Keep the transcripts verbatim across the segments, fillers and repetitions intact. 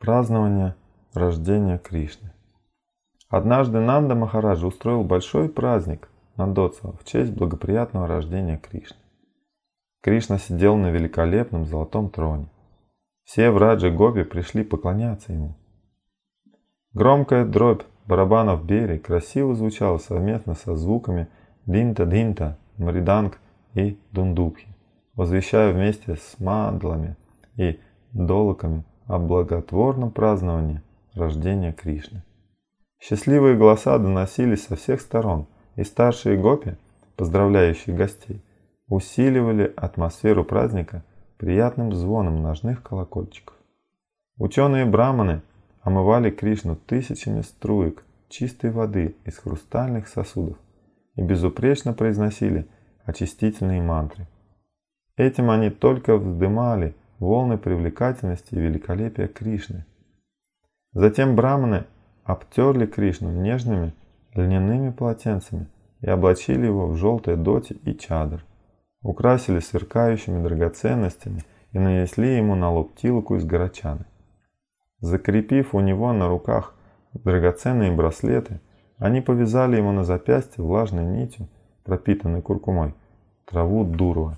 Празднование рождения Кришны. Однажды Нанда Махараджа устроил большой праздник Нандотсава в честь благоприятного рождения Кришны. Кришна сидел на великолепном золотом троне. Все враджи Гопи пришли поклоняться ему. Громкая дробь барабанов Бери красиво звучала совместно со звуками динта-динта, мриданг и дундукхи, возвещая вместе с мандлами и долоками о благотворном праздновании рождения Кришны. Счастливые голоса доносились со всех сторон, и старшие гопи, поздравляющие гостей, усиливали атмосферу праздника приятным звоном ножных колокольчиков. Ученые-браманы омывали Кришну тысячами струек чистой воды из хрустальных сосудов и безупречно произносили очистительные мантры. Этим они только вздымали волны привлекательности и великолепия Кришны. Затем браманы обтерли Кришну нежными льняными полотенцами и облачили его в желтые доти и чадр, украсили сверкающими драгоценностями и нанесли ему на лоб тилоку из горочаны. Закрепив у него на руках драгоценные браслеты, они повязали ему на запястье влажной нитью, пропитанной куркумой, траву дурва.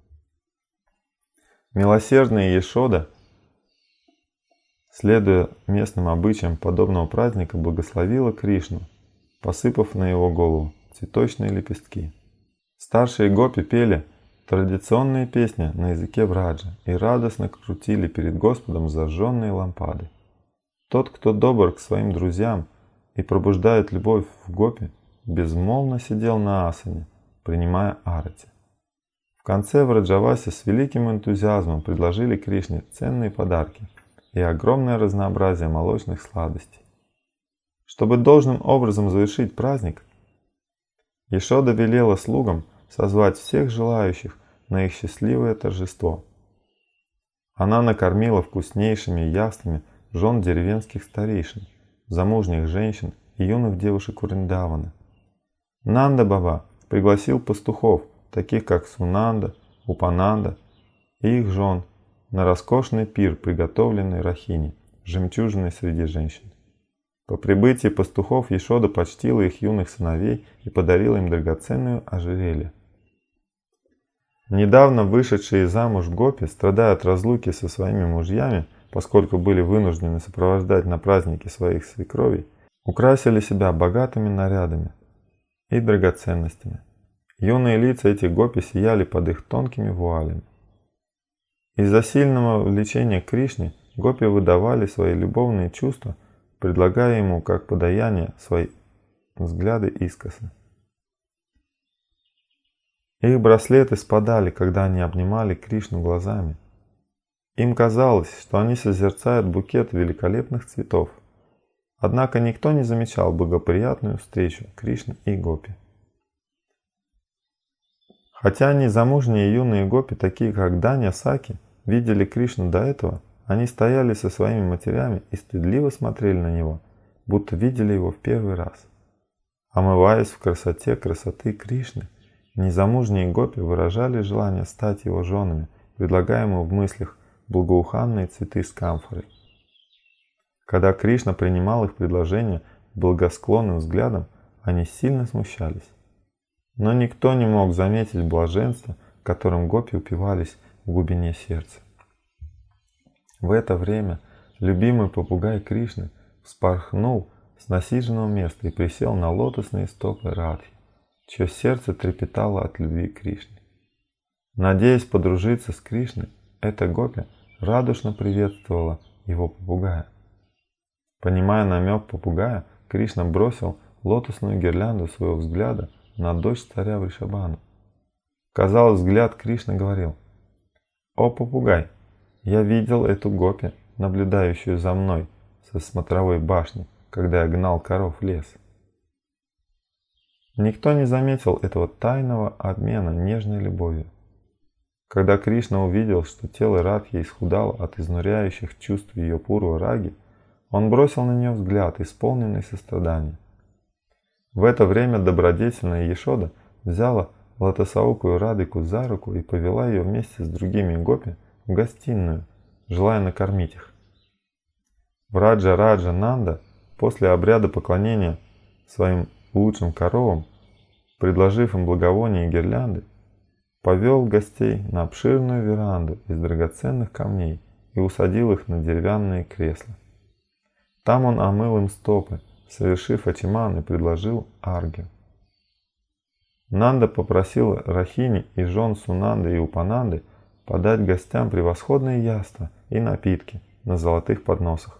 Милосердная Яшода, следуя местным обычаям подобного праздника, благословила Кришну, посыпав на его голову цветочные лепестки. Старшие гопи пели традиционные песни на языке враджа и радостно крутили перед Господом зажженные лампады. Тот, кто добр к своим друзьям и пробуждает любовь в гопи, безмолвно сидел на асане, принимая арати. В конце враджаваси с великим энтузиазмом предложили Кришне ценные подарки и огромное разнообразие молочных сладостей. Чтобы должным образом завершить праздник, Яшода велела слугам созвать всех желающих на их счастливое торжество. Она накормила вкуснейшими яствами жен деревенских старейшин, замужних женщин и юных девушек Вриндавана. Нанда Баба пригласил пастухов, таких как Сунанда, Упананда и их жен, на роскошный пир, приготовленный Рахини, жемчужиной среди женщин. По прибытии пастухов Яшода почтила их юных сыновей и подарила им драгоценную ожерелье. Недавно вышедшие замуж гопи, страдая от разлуки со своими мужьями, поскольку были вынуждены сопровождать на праздники своих свекровей, украсили себя богатыми нарядами и драгоценностями. Юные лица этих гопи сияли под их тонкими вуалями. Из-за сильного влечения к Кришне гопи выдавали свои любовные чувства, предлагая ему как подаяние свои взгляды искоса. Их браслеты спадали, когда они обнимали Кришну глазами. Им казалось, что они созерцают букет великолепных цветов. Однако никто не замечал благоприятную встречу Кришны и гопи. Хотя незамужние юные гопи, такие как Данья Саки, видели Кришну до этого, они стояли со своими матерями и стыдливо смотрели на него, будто видели его в первый раз. Омываясь в красоте красоты Кришны, незамужние гопи выражали желание стать его женами, предлагая ему в мыслях благоуханные цветы с камфорой. Когда Кришна принимал их предложение благосклонным взглядом, они сильно смущались. Но никто не мог заметить блаженство, которым гопи упивались в глубине сердца. В это время любимый попугай Кришны вспорхнул с насиженного места и присел на лотосные стопы Радхи, чье сердце трепетало от любви к Кришне. Надеясь подружиться с Кришной, эта гопи радушно приветствовала его попугая. Понимая намек попугая, Кришна бросил лотосную гирлянду своего взгляда на дочь царя Вришабхану. Казалось, взгляд Кришны говорил: «О попугай, я видел эту гопи, наблюдающую за мной со смотровой башни, когда я гнал коров в лес». Никто не заметил этого тайного обмена нежной любовью. Когда Кришна увидел, что тело Радхи исхудало от изнуряющих чувств ее пурва раги, он бросил на нее взгляд, исполненный сострадания. В это время добродетельная Яшода взяла лотосаукую Радхику за руку и повела ее вместе с другими гопи в гостиную, желая накормить их. Враджа Раджа Нанда после обряда поклонения своим лучшим коровам, предложив им благовония и гирлянды, повел гостей на обширную веранду из драгоценных камней и усадил их на деревянные кресла. Там он омыл им стопы, совершив ачиман, и предложил аргию. Нанда попросил Рахини и жен Сунанды и Упананды подать гостям превосходные яства и напитки на золотых подносах.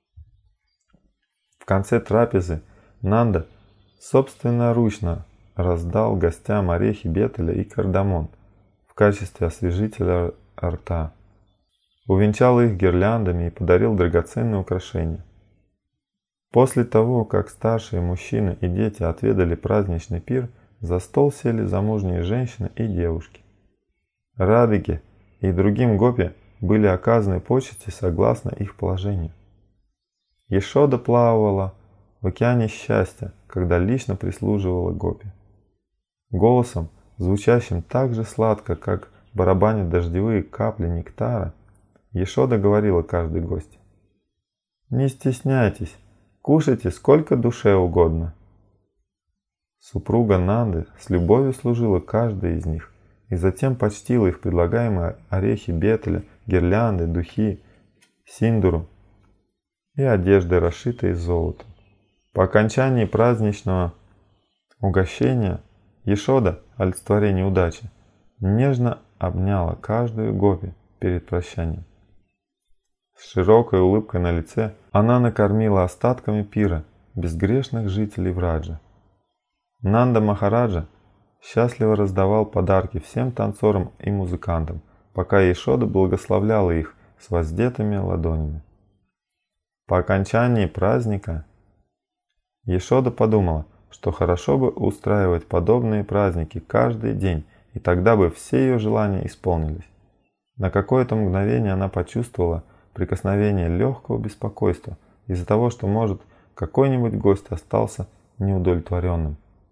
В конце трапезы Нанда собственноручно раздал гостям орехи бетеля и кардамон в качестве освежителя рта, увенчал их гирляндами и подарил драгоценные украшения. После того, как старшие мужчины и дети отведали праздничный пир, за стол сели замужние женщины и девушки. Радхике и другим гопи были оказаны почести согласно их положению. Яшода плавала в океане счастья, когда лично прислуживала гопи. Голосом, звучащим так же сладко, как барабанят дождевые капли нектара, Яшода говорила каждой гости: «Не стесняйтесь, кушайте сколько душе угодно». Супруга Нанды с любовью служила каждой из них и затем почтила их предлагаемые орехи бетеля, гирлянды, духи, синдуру и одежды, расшитые золотом. По окончании праздничного угощения Яшода, олицетворение удачи, нежно обняла каждую гопи перед прощанием. С широкой улыбкой на лице она накормила остатками пира безгрешных жителей Враджа. Нанда Махараджа счастливо раздавал подарки всем танцорам и музыкантам, пока Яшода благословляла их с воздетыми ладонями. По окончании праздника Яшода подумала, что хорошо бы устраивать подобные праздники каждый день, и тогда бы все ее желания исполнились. На какое-то мгновение она почувствовала прикосновение легкого беспокойства из-за того, что, может, какой-нибудь гость остался неудовлетворенным.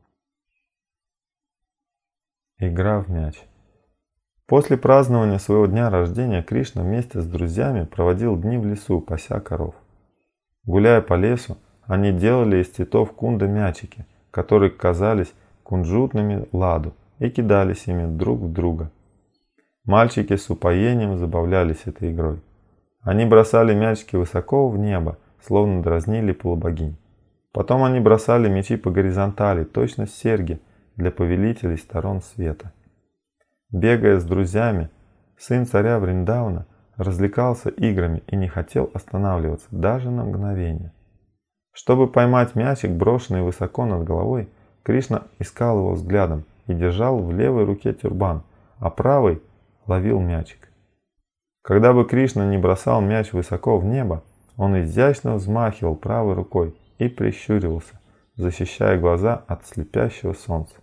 Игра в мяч. После празднования своего дня рождения Кришна вместе с друзьями проводил дни в лесу, пася коров. Гуляя по лесу, они делали из цветов кунда мячики, которые казались кунжутными ладу, и кидались ими друг в друга. Мальчики с упоением забавлялись этой игрой. Они бросали мячики высоко в небо, словно дразнили полубогинь. Потом они бросали мячи по горизонтали, точно серьги для повелителей сторон света. Бегая с друзьями, сын царя Вриндавана развлекался играми и не хотел останавливаться даже на мгновение. Чтобы поймать мячик, брошенный высоко над головой, Кришна искал его взглядом и держал в левой руке тюрбан, а правой ловил мячик. Когда бы Кришна не бросал мяч высоко в небо, он изящно взмахивал правой рукой и прищуривался, защищая глаза от слепящего солнца.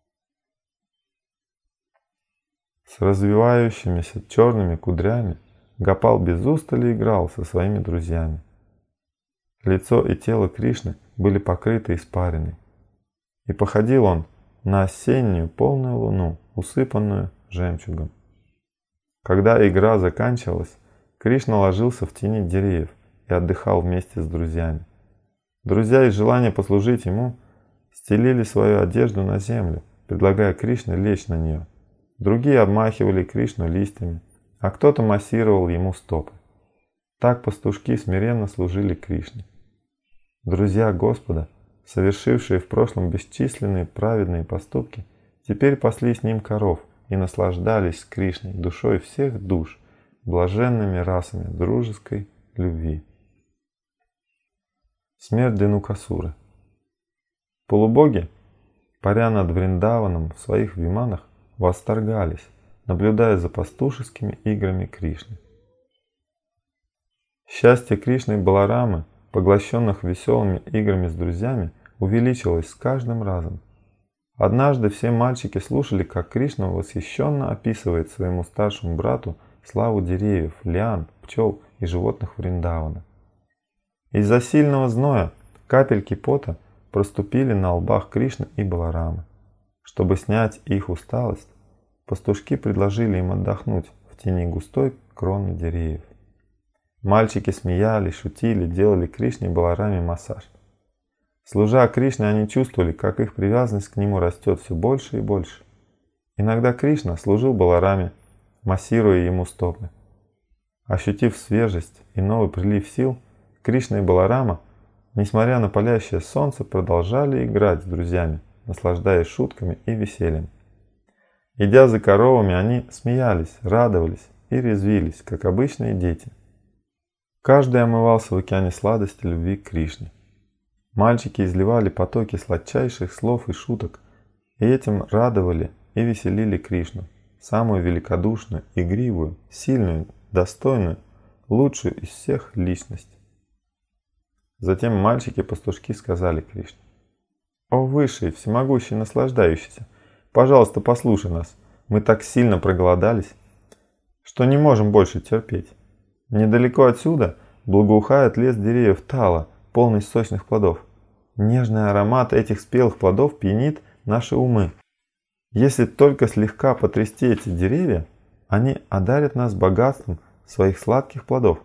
С развивающимися черными кудрями Гопал без устали играл со своими друзьями. Лицо и тело Кришны были покрыты испариной, и походил он на осеннюю полную луну, усыпанную жемчугом. Когда игра заканчивалась, Кришна ложился в тени деревьев и отдыхал вместе с друзьями. Друзья из желания послужить ему стелили свою одежду на землю, предлагая Кришне лечь на нее. Другие обмахивали Кришну листьями, а кто-то массировал ему стопы. Так пастушки смиренно служили Кришне. Друзья Господа, совершившие в прошлом бесчисленные праведные поступки, теперь пасли с ним коров и наслаждались Кришной, душой всех душ, блаженными расами дружеской любви. Смерть Денукасуры. Полубоги, паря над Вриндаваном в своих виманах, восторгались, наблюдая за пастушескими играми Кришны. Счастье Кришны и Баларамы, поглощенных веселыми играми с друзьями, увеличилось с каждым разом. Однажды все мальчики слушали, как Кришна восхищенно описывает своему старшему брату славу деревьев, лиан, пчел и животных Вриндавана. Из-за сильного зноя капельки пота проступили на лбах Кришны и Баларамы. Чтобы снять их усталость, пастушки предложили им отдохнуть в тени густой кроны деревьев. Мальчики смеялись, шутили, делали Кришне и Балараме массаж. Служа Кришне, они чувствовали, как их привязанность к нему растет все больше и больше. Иногда Кришна служил Балараме, массируя ему стопы. Ощутив свежесть и новый прилив сил, Кришна и Баларама, несмотря на палящее солнце, продолжали играть с друзьями, наслаждаясь шутками и весельем. Идя за коровами, они смеялись, радовались и резвились, как обычные дети. Каждый омывался в океане сладости любви к Кришне. Мальчики изливали потоки сладчайших слов и шуток, и этим радовали и веселили Кришну, самую великодушную, игривую, сильную, достойную, лучшую из всех личность. Затем мальчики-пастушки сказали Кришне: «О Высший, всемогущий, наслаждающийся, пожалуйста, послушай нас, мы так сильно проголодались, что не можем больше терпеть. Недалеко отсюда благоухает лес деревьев тала, полный сочных плодов. Нежный аромат этих спелых плодов пьянит наши умы. Если только слегка потрясти эти деревья, они одарят нас богатством своих сладких плодов.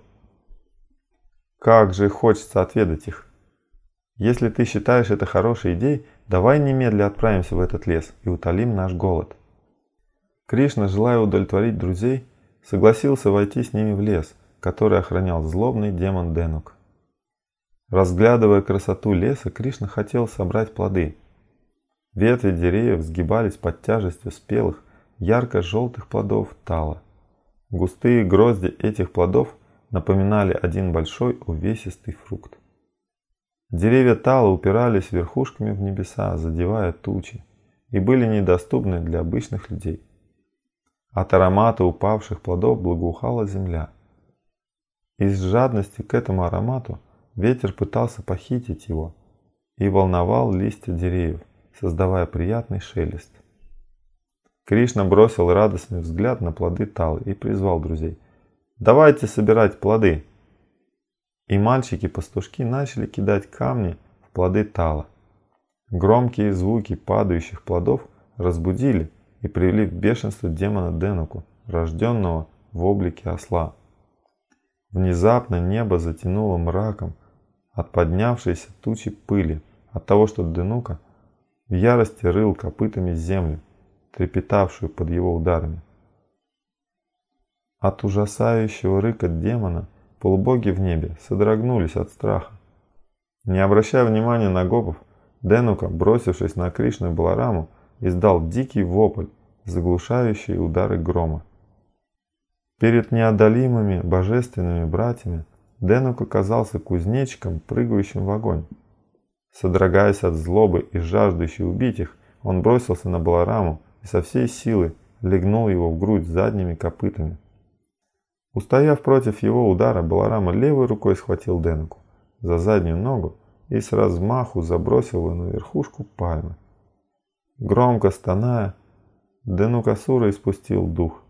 Как же хочется отведать их! Если ты считаешь это хорошей идеей, давай немедля отправимся в этот лес и утолим наш голод». Кришна, желая удовлетворить друзей, согласился войти с ними в лес, который охранял злобный демон Денук. Разглядывая красоту леса, Кришна хотел собрать плоды. Ветви деревьев сгибались под тяжестью спелых, ярко-желтых плодов тала. Густые грозди этих плодов напоминали один большой увесистый фрукт. Деревья тала упирались верхушками в небеса, задевая тучи, и были недоступны для обычных людей. От аромата упавших плодов благоухала земля. Из жадности к этому аромату ветер пытался похитить его и волновал листья деревьев, создавая приятный шелест. Кришна бросил радостный взгляд на плоды талы и призвал друзей: «Давайте собирать плоды!» И мальчики-пастушки начали кидать камни в плоды тала. Громкие звуки падающих плодов разбудили и привели в бешенство демона Денуку, рожденного в облике осла. Внезапно небо затянуло мраком от поднявшейся тучи пыли, от того, что Денука в ярости рыл копытами землю, трепетавшую под его ударами. От ужасающего рыка демона полубоги в небе содрогнулись от страха. Не обращая внимания на гопов, Денука, бросившись на Кришну и Балараму, издал дикий вопль, заглушающий удары грома. Перед неодолимыми божественными братьями Денук оказался кузнечиком, прыгающим в огонь. Содрогаясь от злобы и жаждущий убить их, он бросился на Балараму и со всей силы легнул его в грудь задними копытами. Устояв против его удара, Баларама левой рукой схватил Денуку за заднюю ногу и с размаху забросил его на верхушку пальмы. Громко стоная, Денукасура испустил дух.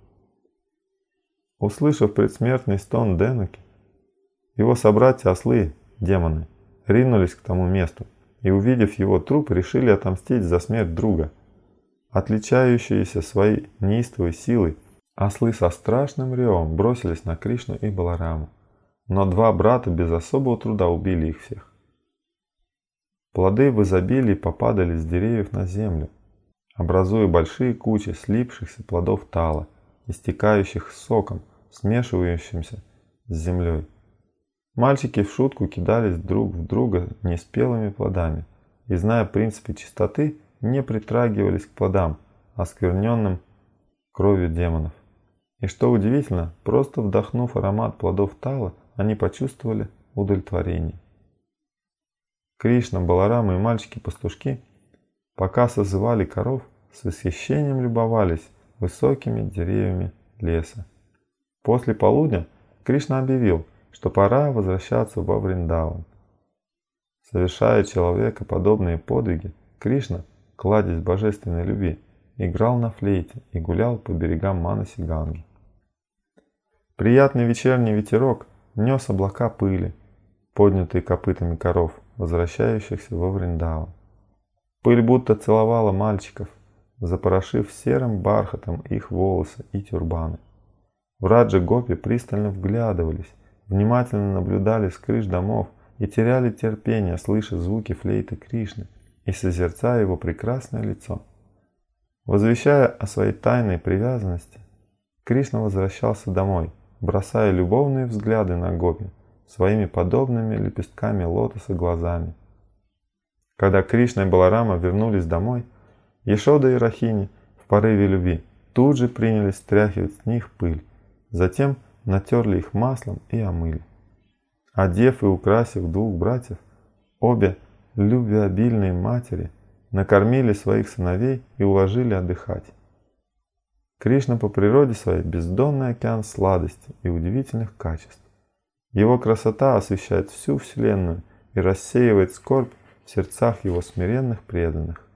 Услышав предсмертный стон Денуки, его собратья-ослы, демоны, ринулись к тому месту и, увидев его труп, решили отомстить за смерть друга. Отличающиеся своей неистовой силой, ослы со страшным ревом бросились на Кришну и Балараму, но два брата без особого труда убили их всех. Плоды в изобилии попадали с деревьев на землю, образуя большие кучи слипшихся плодов тала, истекающих соком, смешивающимся с землей. Мальчики в шутку кидались друг в друга неспелыми плодами и, зная принципы чистоты, не притрагивались к плодам, оскверненным кровью демонов. И что удивительно, просто вдохнув аромат плодов тала, они почувствовали удовлетворение. Кришна, Баларама и мальчики-пастушки, пока созывали коров, с восхищением любовались высокими деревьями леса. После полудня Кришна объявил, что пора возвращаться во Вриндаван. Совершая человекоподобные подвиги, Кришна, кладезь божественной любви, играл на флейте и гулял по берегам Манаси-Ганги. Приятный вечерний ветерок нес облака пыли, поднятые копытами коров, возвращающихся во Вриндаван. Пыль будто целовала мальчиков, запорошив серым бархатом их волосы и тюрбаны. Враджа Гопи пристально вглядывались внимательно наблюдали с крыш домов и теряли терпение, слыша звуки флейты Кришны и созерцая его прекрасное лицо. Возвещая о своей тайной привязанности, Кришна возвращался домой, бросая любовные взгляды на гопи своими подобными лепестками лотоса глазами. Когда Кришна и Баларама вернулись домой, Яшода и Рахини в порыве любви тут же принялись стряхивать с них пыль, затем натерли их маслом и омыли. Одев и украсив двух братьев, обе любвеобильные матери накормили своих сыновей и уложили отдыхать. Кришна по природе своей бездонный океан сладости и удивительных качеств. Его красота освещает всю вселенную и рассеивает скорбь в сердцах его смиренных преданных.